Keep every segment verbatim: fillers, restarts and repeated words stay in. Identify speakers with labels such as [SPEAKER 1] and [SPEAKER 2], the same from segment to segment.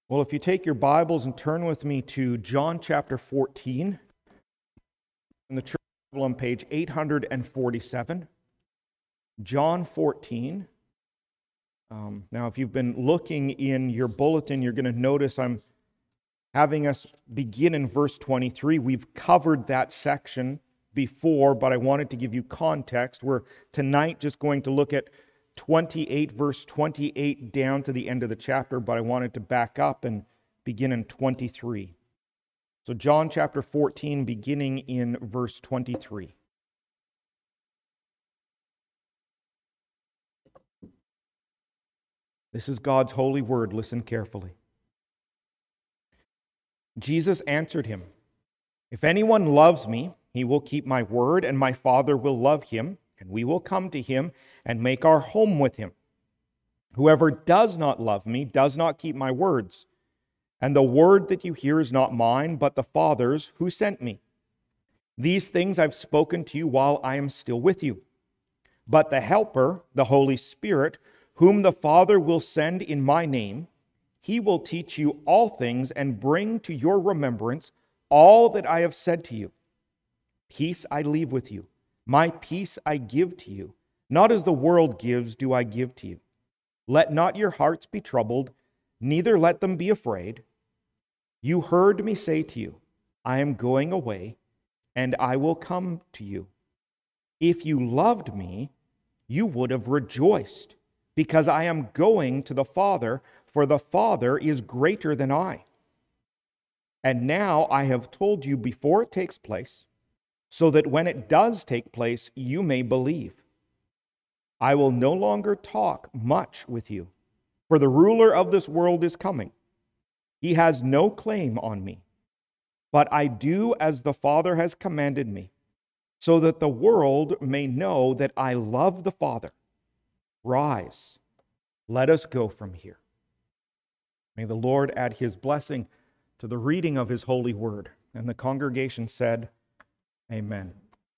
[SPEAKER 1] Well, if you take your Bibles and turn with me to John chapter fourteen, in the Church Bible on page eight hundred forty-seven, John fourteen. Um, now, if you've been looking in your bulletin, you're going to notice I'm having us begin in verse twenty-three. We've covered that section before, but I wanted to give you context. We're tonight just going to look at twenty-eight, verse twenty-eight down to the end of the chapter, but I wanted to back up and begin in twenty-three. So John chapter fourteen, beginning in verse twenty-three. This is God's holy word. Listen carefully. Jesus answered him, "If anyone loves me, he will keep my word, and my Father will love him, and we will come to him and make our home with him. Whoever does not love me does not keep my words. And the word that you hear is not mine, but the Father's who sent me. These things I've spoken to you while I am still with you. But the Helper, the Holy Spirit, whom the Father will send in my name, he will teach you all things and bring to your remembrance all that I have said to you. Peace I leave with you. My peace I give to you. Not as the world gives do I give to you. Let not your hearts be troubled, neither let them be afraid. You heard me say to you, I am going away, and I will come to you. If you loved me, you would have rejoiced, because I am going to the Father, for the Father is greater than I. And now I have told you before it takes place, so that when it does take place, you may believe. I will no longer talk much with you, for the ruler of this world is coming. He has no claim on me, but I do as the Father has commanded me, so that the world may know that I love the Father. Rise, let us go from here." May the Lord add his blessing to the reading of his holy word. And the congregation said, Amen.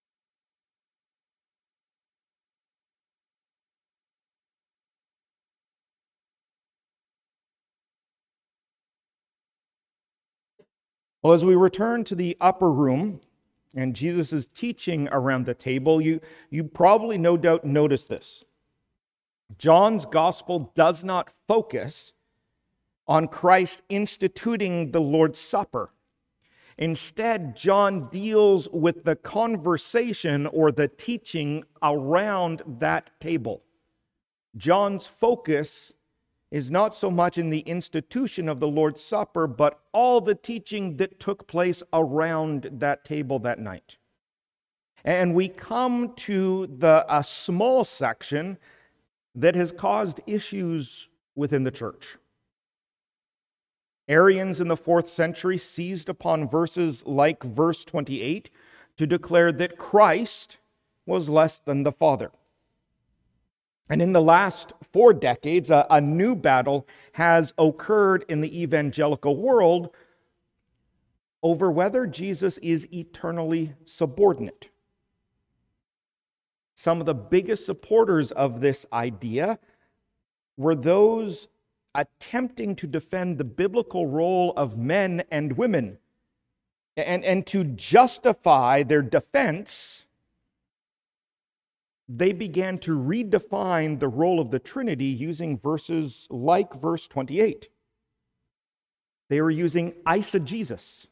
[SPEAKER 1] Well, as we return to the upper room and Jesus is teaching around the table, you, you probably no doubt noticed this. John's gospel does not focus on Christ instituting the Lord's Supper. Instead, John deals with the conversation or the teaching around that table. John's focus is not so much in the institution of the Lord's Supper, but all the teaching that took place around that table that night. And we come to the a small section that has caused issues within the church. Arians in the fourth century seized upon verses like verse twenty-eight to declare that Christ was less than the Father. And in the last four decades, a, a new battle has occurred in the evangelical world over whether Jesus is eternally subordinate. Some of the biggest supporters of this idea were those attempting to defend the biblical role of men and women. And, and to justify their defense, they began to redefine the role of the Trinity using verses like verse twenty-eight. They were using eisegesis.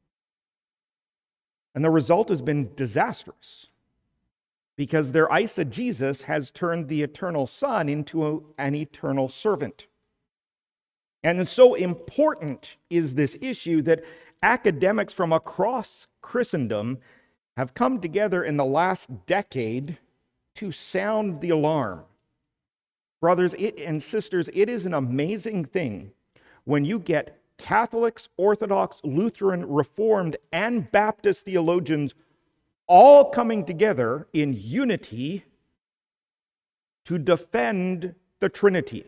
[SPEAKER 1] And the result has been disastrous, because their eisegesis has turned the eternal Son into a, an eternal servant. And so important is this issue that academics from across Christendom have come together in the last decade to sound the alarm. Brothers and sisters, it is an amazing thing when you get Catholics, Orthodox, Lutheran, Reformed, and Baptist theologians all coming together in unity to defend the Trinity.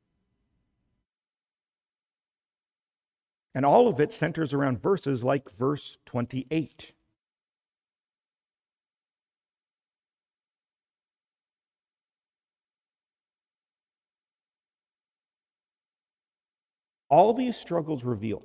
[SPEAKER 1] And all of it centers around verses like verse twenty-eight. All these struggles reveal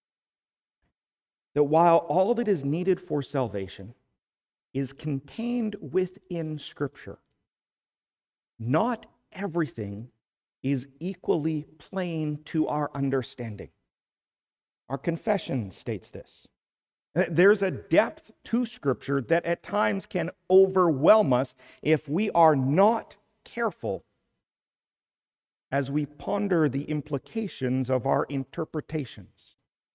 [SPEAKER 1] that while all that is needed for salvation is contained within Scripture, not everything is equally plain to our understanding. Our confession states this. There's a depth to Scripture that at times can overwhelm us if we are not careful as we ponder the implications of our interpretations.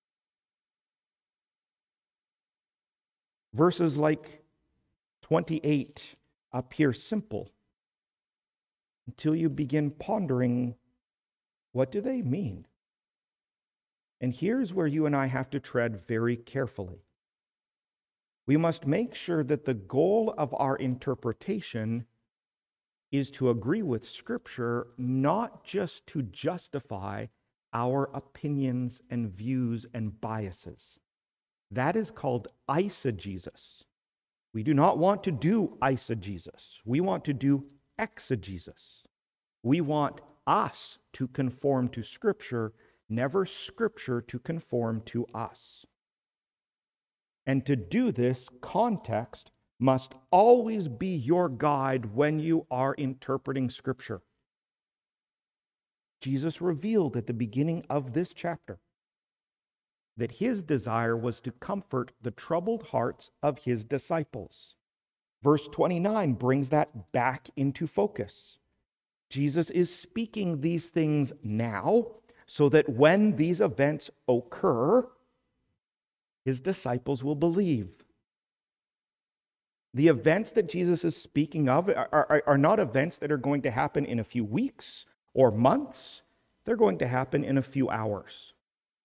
[SPEAKER 1] Verses like twenty-eight appear simple until you begin pondering, what do they mean? And here's where you and I have to tread very carefully. We must make sure that the goal of our interpretation is to agree with Scripture, not just to justify our opinions and views and biases. That is called eisegesis. We do not want to do eisegesis. We want to do exegesis. We want us to conform to Scripture, never Scripture to conform to us. And to do this, context must always be your guide when you are interpreting Scripture. Jesus revealed at the beginning of this chapter that his desire was to comfort the troubled hearts of his disciples. Verse twenty-nine brings that back into focus. Jesus is speaking these things now so that when these events occur, his disciples will believe. The events that Jesus is speaking of are, are, are not events that are going to happen in a few weeks or months. They're going to happen in a few hours.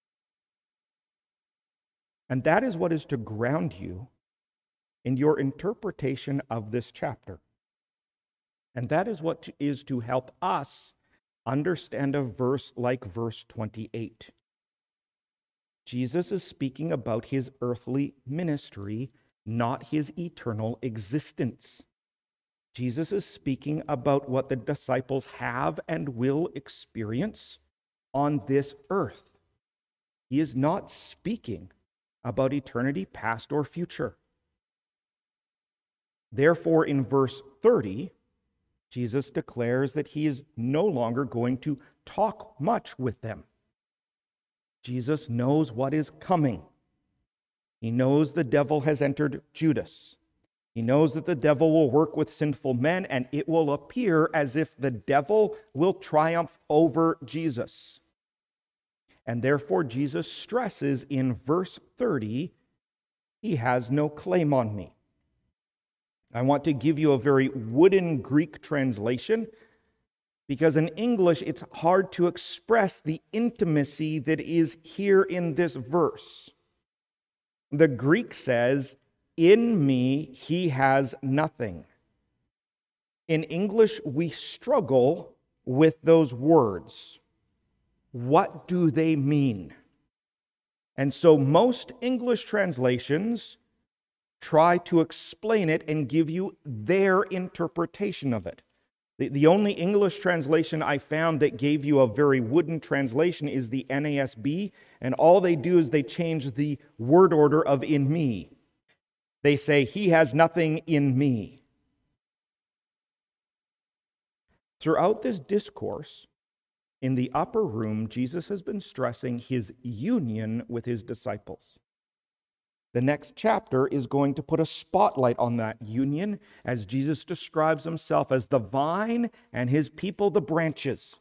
[SPEAKER 1] And that is what is to ground you in your interpretation of this chapter. And that is what is to help us understand a verse like verse twenty-eight. Jesus is speaking about his earthly ministry, not his eternal existence. Jesus is speaking about what the disciples have and will experience on this earth. He is not speaking about eternity past or future. Therefore, in verse thirty, Jesus declares that he is no longer going to talk much with them. Jesus knows what is coming. He knows the devil has entered Judas. He knows that the devil will work with sinful men, and it will appear as if the devil will triumph over Jesus. And therefore, Jesus stresses in verse thirty, he has no claim on me. I want to give you a very wooden Greek translation, because in English it's hard to express the intimacy that is here in this verse. The Greek says, "In me he has nothing." In English, we struggle with those words. What do they mean? And so most English translations try to explain it and give you their interpretation of it. The, the only English translation I found that gave you a very wooden translation is the N A S B, and all they do is they change the word order of "in me." They say, "He has nothing in me." Throughout this discourse, in the upper room, Jesus has been stressing his union with his disciples. The next chapter is going to put a spotlight on that union as Jesus describes himself as the vine and his people the branches.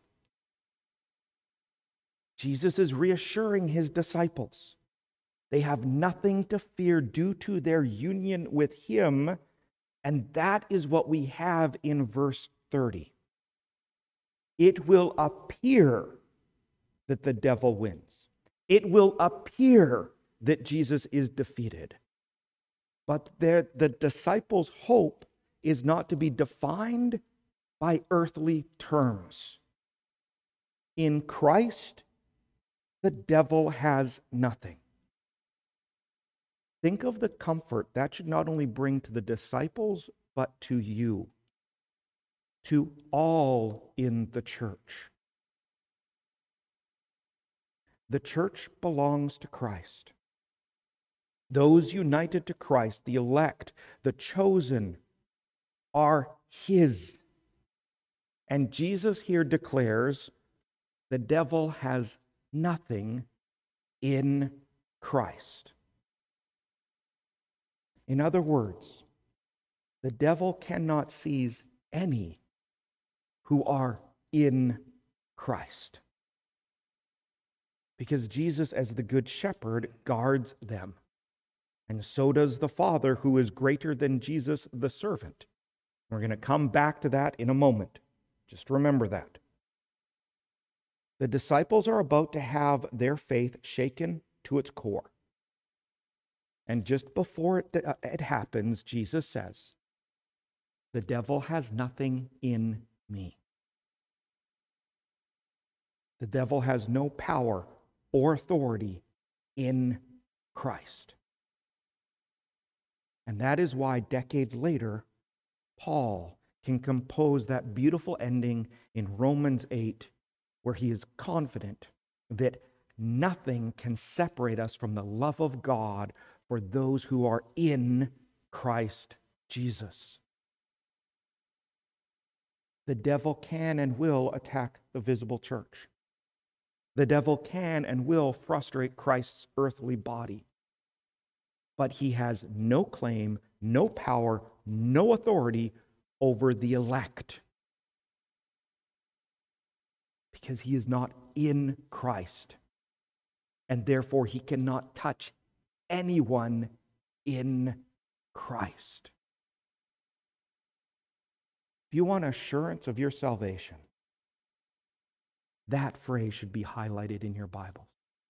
[SPEAKER 1] Jesus is reassuring his disciples. They have nothing to fear due to their union with him, and that is what we have in verse thirty. It will appear that the devil wins. It will appear that Jesus is defeated. But the disciples' hope is not to be defined by earthly terms. In Christ, the devil has nothing. Think of the comfort that should not only bring to the disciples, but to you, to all in the church. The church belongs to Christ. Those united to Christ, the elect, the chosen, are His. And Jesus here declares the devil has nothing in Christ. In other words, the devil cannot seize any who are in Christ, because Jesus, as the Good Shepherd, guards them. And so does the Father, who is greater than Jesus, the servant. We're going to come back to that in a moment. Just remember that. The disciples are about to have their faith shaken to its core. And just before it, uh, it happens, Jesus says, "The devil has nothing in me." The devil has no power or authority in Christ. And that is why decades later, Paul can compose that beautiful ending in Romans eight, where he is confident that nothing can separate us from the love of God for those who are in Christ Jesus. The devil can and will attack the visible church. The devil can and will frustrate Christ's earthly body. But he has no claim, no power, no authority over the elect, because he is not in Christ, and therefore he cannot touch anyone in Christ. If you want assurance of your salvation, that phrase should be highlighted in your Bible.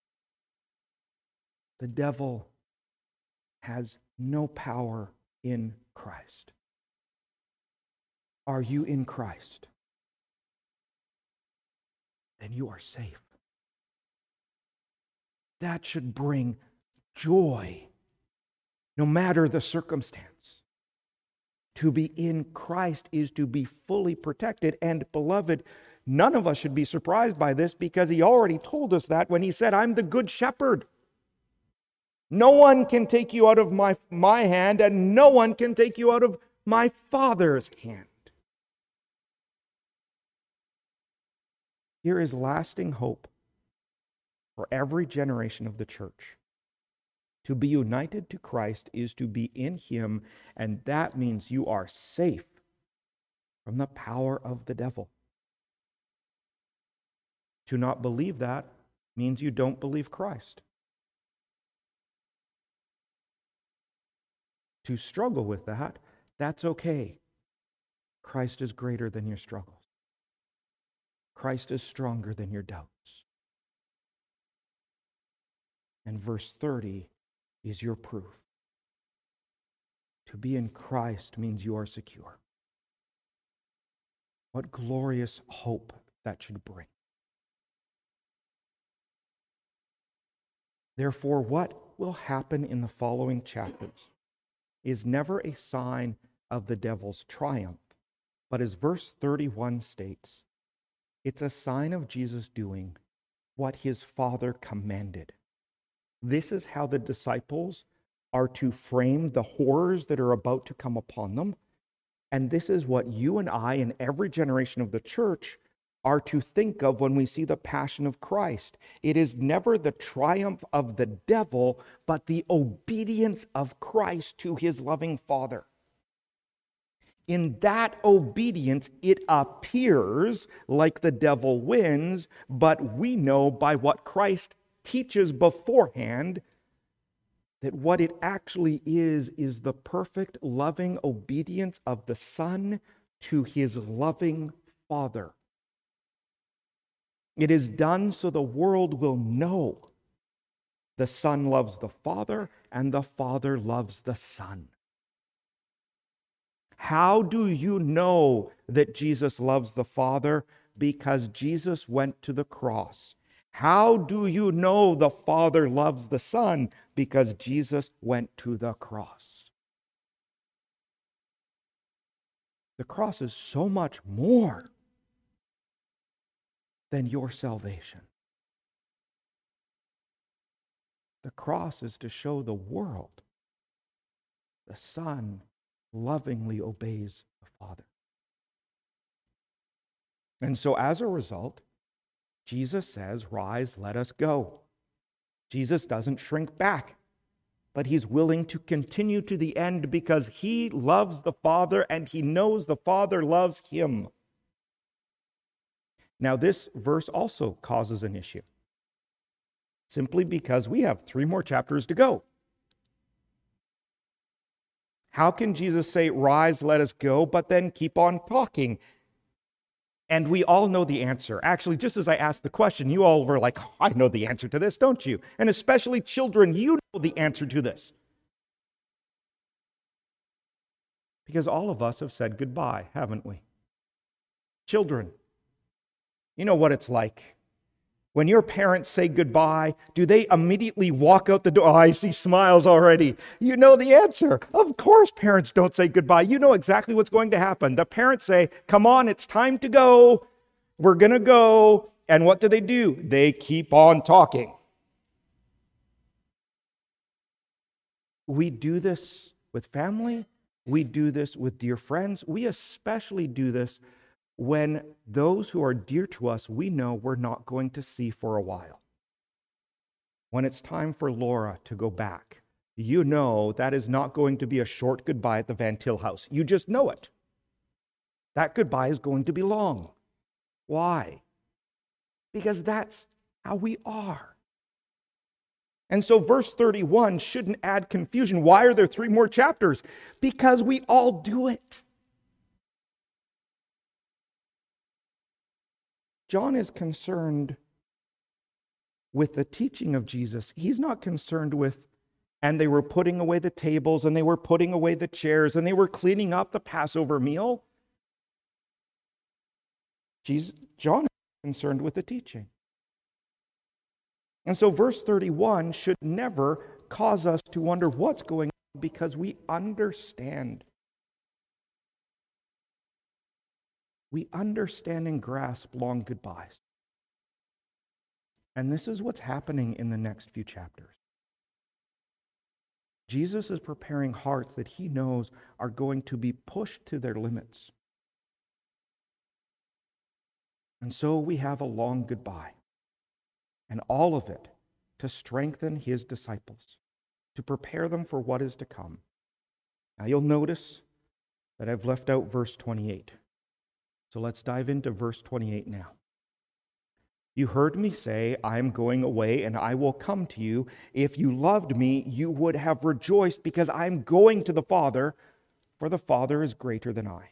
[SPEAKER 1] The devil has no power in Christ. Are you in Christ? Then you are safe. That should bring joy, no matter the circumstance. To be in Christ is to be fully protected. And beloved, none of us should be surprised by this, because he already told us that when he said, "I'm the good shepherd. No one can take you out of my, my hand, and no one can take you out of my Father's hand." Here is lasting hope for every generation of the church. To be united to Christ is to be in him, and that means you are safe from the power of the devil. To not believe that means you don't believe Christ. To struggle with that, that's okay. Christ is greater than your struggles. Christ is stronger than your doubts. And verse thirty is your proof. To be in Christ means you are secure. What glorious hope that should bring. Therefore, what will happen in the following chapters is never a sign of the devil's triumph, but as verse thirty-one states, it's a sign of Jesus doing what his Father commanded. This is how the disciples are to frame the horrors that are about to come upon them. And this is what you and I and every generation of the church are to think of when we see the passion of Christ. It is never the triumph of the devil, but the obedience of Christ to his loving Father. In that obedience, it appears like the devil wins, but we know by what Christ teaches beforehand that what it actually is, is the perfect, loving obedience of the Son to his loving Father. It is done so the world will know the Son loves the Father and the Father loves the Son. How do you know that Jesus loves the Father? Because Jesus went to the cross. How do you know the Father loves the Son? Because Jesus went to the cross. The cross is so much more than your salvation. The cross is to show the world the Son lovingly obeys the Father. And so as a result, Jesus says, "Rise, let us go." Jesus doesn't shrink back, but he's willing to continue to the end because he loves the Father and he knows the Father loves him. Now, this verse also causes an issue, simply because we have three more chapters to go. How can Jesus say, "Rise, let us go," but then keep on talking? And we all know the answer. Actually, just as I asked the question, you all were like, "Oh, I know the answer to this, don't you?" And especially children, you know the answer to this. Because all of us have said goodbye, haven't we? Children, you know what it's like. When your parents say goodbye, do they immediately walk out the door? Oh, I see smiles already. You know the answer. Of course parents don't say goodbye. You know exactly what's going to happen. The parents say, "Come on, it's time to go. We're going to go." And what do they do? They keep on talking. We do this with family. We do this with dear friends. We especially do this when those who are dear to us, we know we're not going to see for a while. When it's time for Laura to go back, you know that is not going to be a short goodbye at the Van Til house. You just know it. That goodbye is going to be long. Why? Because that's how we are. And so verse thirty-one shouldn't add confusion. Why are there three more chapters? Because we all do it. John is concerned with the teaching of Jesus. He's not concerned with, and they were putting away the tables, and they were putting away the chairs, and they were cleaning up the Passover meal. Jesus, John is concerned with the teaching. And so verse thirty-one should never cause us to wonder what's going on, because we understand. We understand and grasp long goodbyes. And this is what's happening in the next few chapters. Jesus is preparing hearts that he knows are going to be pushed to their limits. And so we have a long goodbye. And all of it to strengthen his disciples, to prepare them for what is to come. Now you'll notice that I've left out verse twenty-eight. So let's dive into verse twenty-eight now. "You heard me say, I am going away and I will come to you. If you loved me, you would have rejoiced because I am going to the Father, for the Father is greater than I."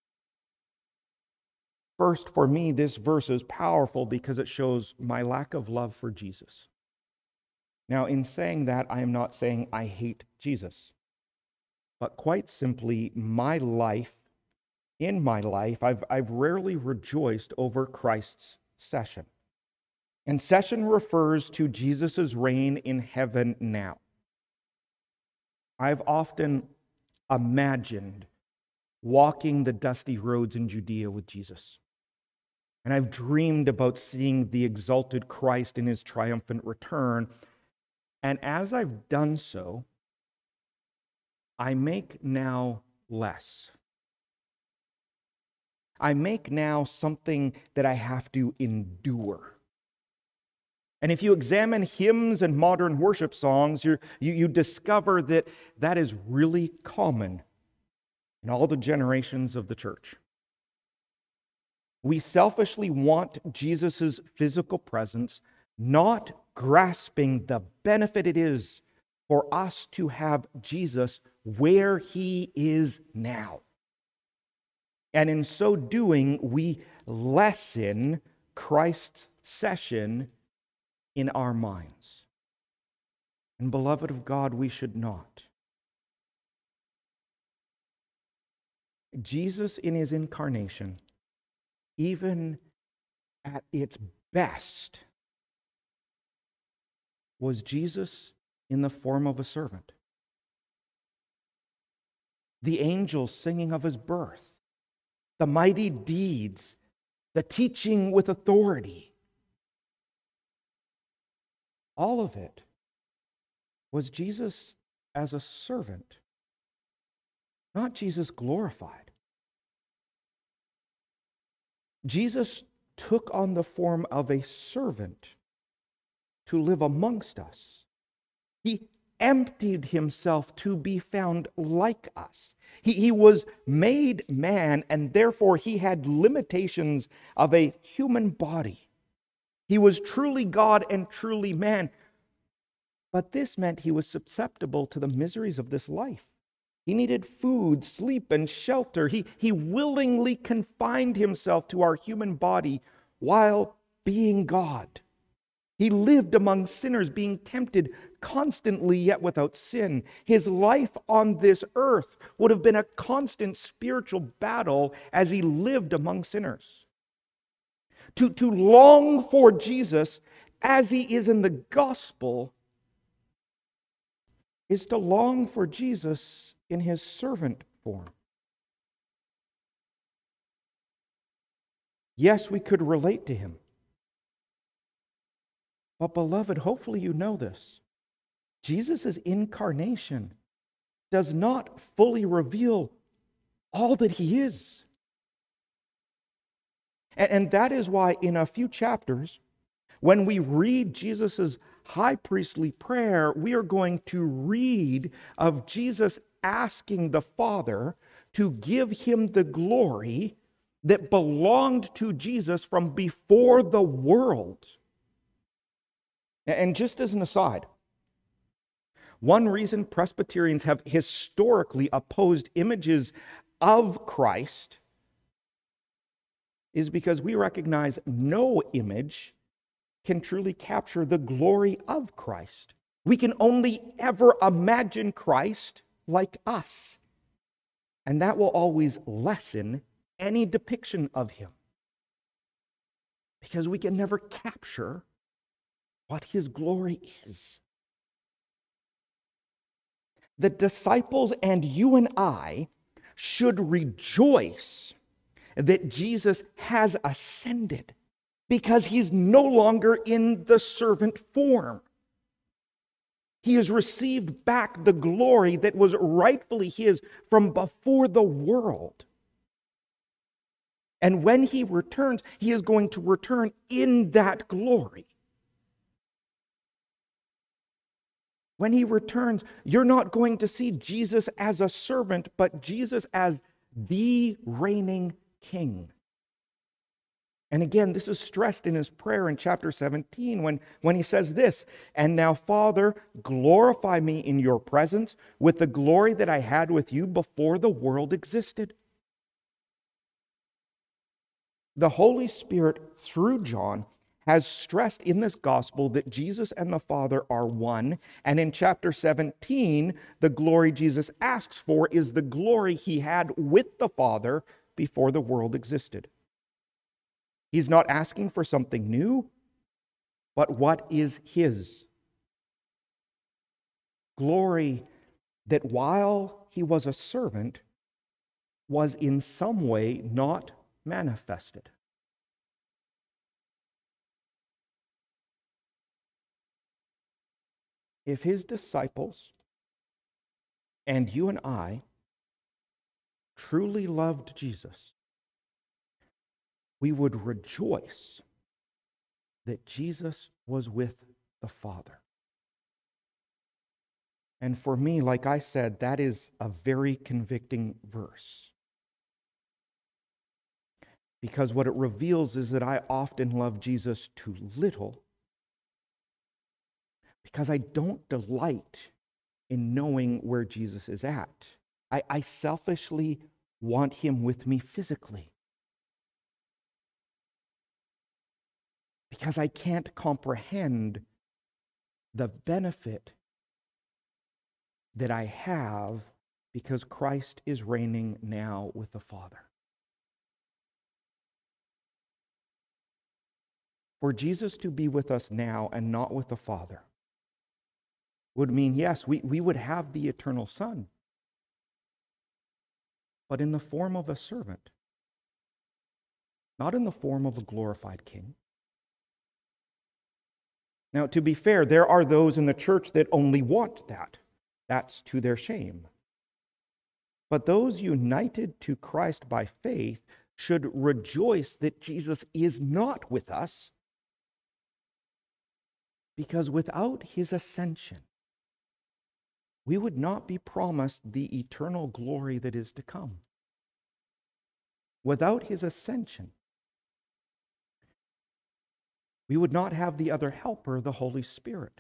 [SPEAKER 1] First, for me, this verse is powerful because it shows my lack of love for Jesus. Now, in saying that, I am not saying I hate Jesus, but quite simply, my life, in my life, I've, I've rarely rejoiced over Christ's session. And session refers to Jesus' reign in heaven now. I've often imagined walking the dusty roads in Judea with Jesus. And I've dreamed about seeing the exalted Christ in his triumphant return. And as I've done so, I make now less. I make now something that I have to endure. And if you examine hymns and modern worship songs, you you discover that that is really common in all the generations of the church. We selfishly want Jesus' physical presence, not grasping the benefit it is for us to have Jesus where he is now. And in so doing, we lessen Christ's session in our minds. And beloved of God, we should not. Jesus in his incarnation, even at its best, was Jesus in the form of a servant. The angels singing of his birth, the mighty deeds, the teaching with authority. All of it was Jesus as a servant, not Jesus glorified. Jesus took on the form of a servant to live amongst us. He emptied himself to be found like us. He, he was made man, and therefore he had limitations of a human body. He was truly God and truly man. But this meant he was susceptible to the miseries of this life. He needed food, sleep, and shelter. He, he willingly confined himself to our human body while being God. He lived among sinners, being tempted constantly, yet without sin. His life on this earth would have been a constant spiritual battle as he lived among sinners. To, to long for Jesus as he is in the gospel is to long for Jesus in his servant form. Yes, we could relate to him. But beloved, hopefully you know this. Jesus' incarnation does not fully reveal all that he is. And, and that is why in a few chapters, when we read Jesus' high priestly prayer, we are going to read of Jesus asking the Father to give him the glory that belonged to Jesus from before the world. And just as an aside, one reason Presbyterians have historically opposed images of Christ is because we recognize no image can truly capture the glory of Christ. We can only ever imagine Christ like us, and that will always lessen any depiction of him, because we can never capture what his glory is. The disciples and you and I should rejoice that Jesus has ascended, because he's no longer in the servant form. He has received back the glory that was rightfully his from before the world. And when he returns, he is going to return in that glory. When he returns, you're not going to see Jesus as a servant, but Jesus as the reigning king. And again, this is stressed in his prayer in chapter seventeen when, when he says this, "And now, Father, glorify me in your presence with the glory that I had with you before the world existed." The Holy Spirit, through John, has stressed in this gospel that Jesus and the Father are one. And in chapter seventeen, the glory Jesus asks for is the glory he had with the Father before the world existed. He's not asking for something new, but what is his. Glory that while he was a servant, was in some way not manifested. If his disciples and you and I truly loved Jesus, we would rejoice that Jesus was with the Father. And for me, like I said, that is a very convicting verse. Because what it reveals is that I often love Jesus too little, because I don't delight in knowing where Jesus is at. I, I selfishly want him with me physically, because I can't comprehend the benefit that I have because Christ is reigning now with the Father. For Jesus to be with us now and not with the Father would mean, yes, we, we would have the eternal Son, but in the form of a servant, not in the form of a glorified king. Now, to be fair, there are those in the church that only want that. That's to their shame. But those united to Christ by faith should rejoice that Jesus is not with us, because without his ascension, we would not be promised the eternal glory that is to come. Without his ascension, we would not have the other helper, the Holy Spirit.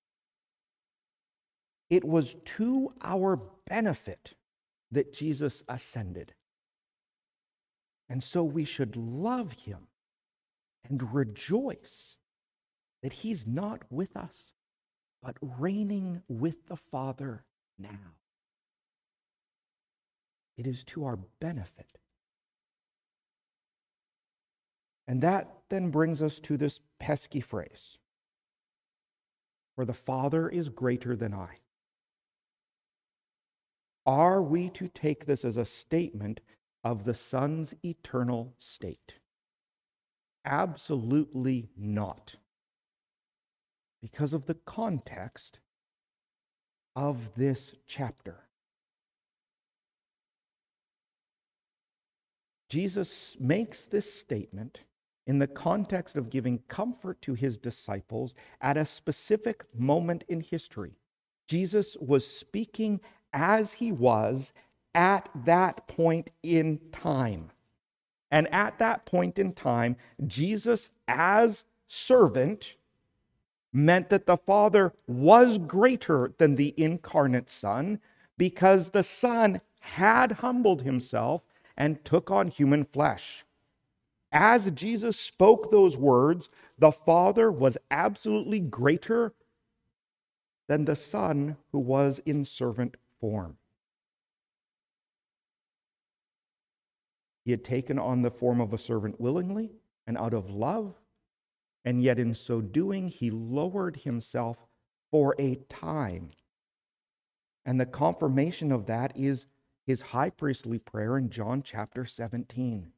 [SPEAKER 1] It was to our benefit that Jesus ascended. And so we should love him and rejoice that he's not with us, but reigning with the Father now. It is to our benefit. And that then brings us to this pesky phrase, for the Father is greater than I. Are we to take this as a statement of the Son's eternal state? Absolutely not. Because of the context of this chapter. Jesus makes this statement in the context of giving comfort to his disciples at a specific moment in history. Jesus was speaking as he was at that point in time. And at that point in time, Jesus, as servant, meant that the Father was greater than the incarnate Son, because the Son had humbled himself and took on human flesh. As Jesus spoke those words, the Father was absolutely greater than the Son who was in servant form. He had taken on the form of a servant willingly and out of love, and yet in so doing, he lowered himself for a time. And the confirmation of that is his high priestly prayer in John chapter seventeen.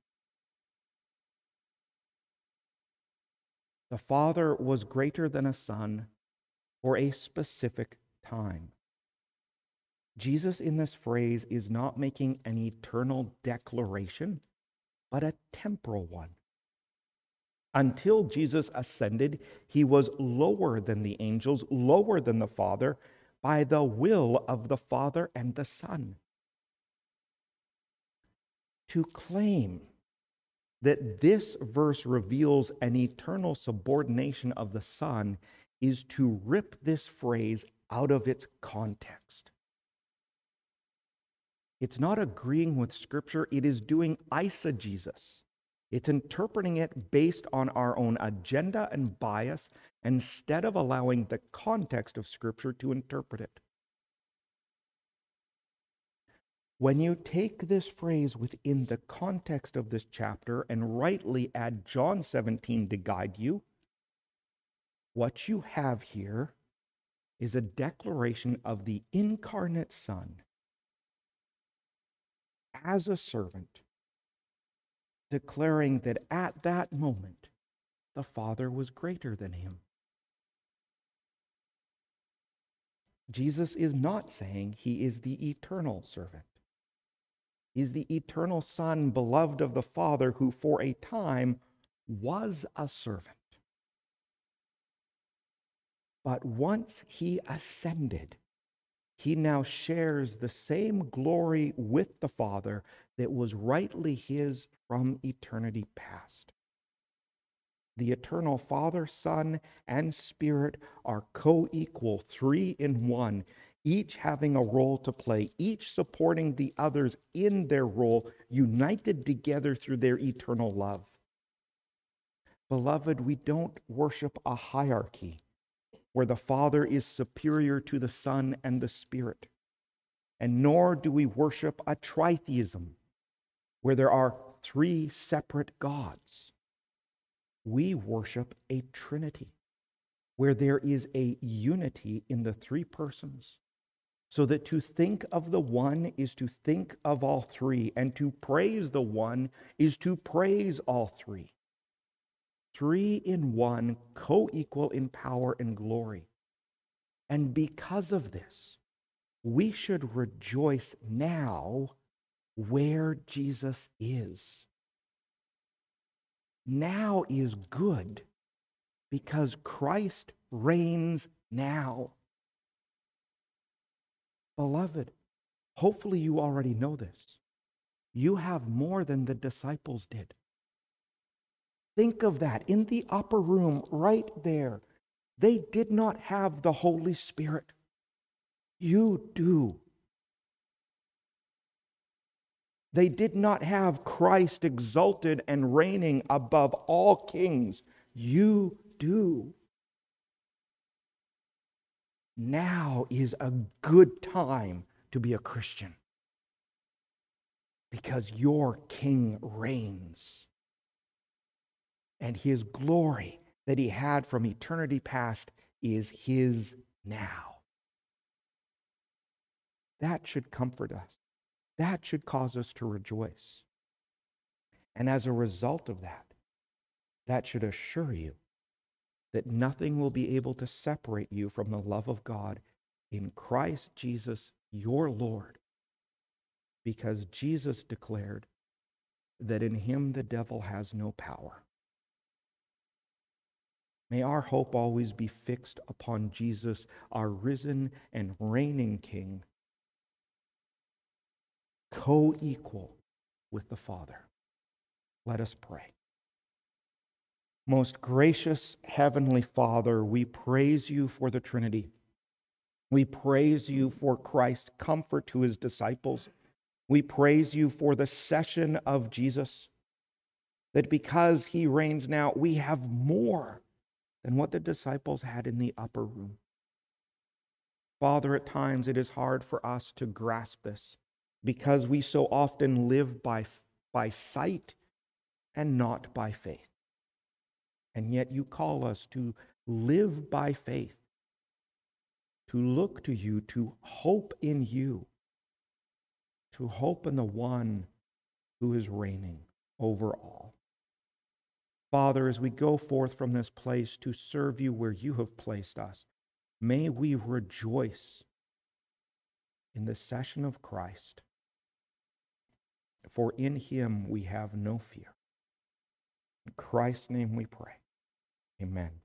[SPEAKER 1] The Father was greater than a Son for a specific time. Jesus in this phrase is not making an eternal declaration, but a temporal one. Until Jesus ascended, he was lower than the angels, lower than the Father, by the will of the Father and the Son. To claim that this verse reveals an eternal subordination of the Son is to rip this phrase out of its context. It's not agreeing with Scripture, it is doing eisegesis. It's interpreting it based on our own agenda and bias instead of allowing the context of Scripture to interpret it. When you take this phrase within the context of this chapter and rightly add John seventeen to guide you, what you have here is a declaration of the incarnate Son as a servant, declaring that at that moment, the Father was greater than him. Jesus is not saying he is the eternal servant. He's the eternal Son, beloved of the Father, who for a time was a servant. But once he ascended, he now shares the same glory with the Father that was rightly his from eternity past. The eternal Father, Son, and Spirit are co-equal, three in one, each having a role to play, each supporting the others in their role, united together through their eternal love. Beloved, we don't worship a hierarchy where the Father is superior to the Son and the Spirit, and nor do we worship a tritheism where there are three separate gods. We worship a Trinity where there is a unity in the three persons, so that to think of the one is to think of all three, and to praise the one is to praise all three. three in one, co-equal in power and glory. And because of this, we should rejoice now where Jesus is. Now is good because Christ reigns now. Beloved, hopefully you already know this. You have more than the disciples did. Think of that. In the upper room, right there, they did not have the Holy Spirit. You do. They did not have Christ exalted and reigning above all kings. You do. Now is a good time to be a Christian because your King reigns. And his glory that he had from eternity past is his now. That should comfort us. That should cause us to rejoice. And as a result of that, that should assure you that nothing will be able to separate you from the love of God in Christ Jesus, your Lord, because Jesus declared that in him the devil has no power. May our hope always be fixed upon Jesus, our risen and reigning King, co-equal with the Father. Let us pray. Most gracious Heavenly Father, we praise you for the Trinity. We praise you for Christ's comfort to his disciples. We praise you for the session of Jesus, that because he reigns now, we have more than what the disciples had in the upper room. Father, at times it is hard for us to grasp this because we so often live by, by sight and not by faith. And yet you call us to live by faith, to look to you, to hope in you, to hope in the one who is reigning over all. Father, as we go forth from this place to serve you where you have placed us, may we rejoice in the session of Christ, for in him we have no fear. In Christ's name we pray. Amen.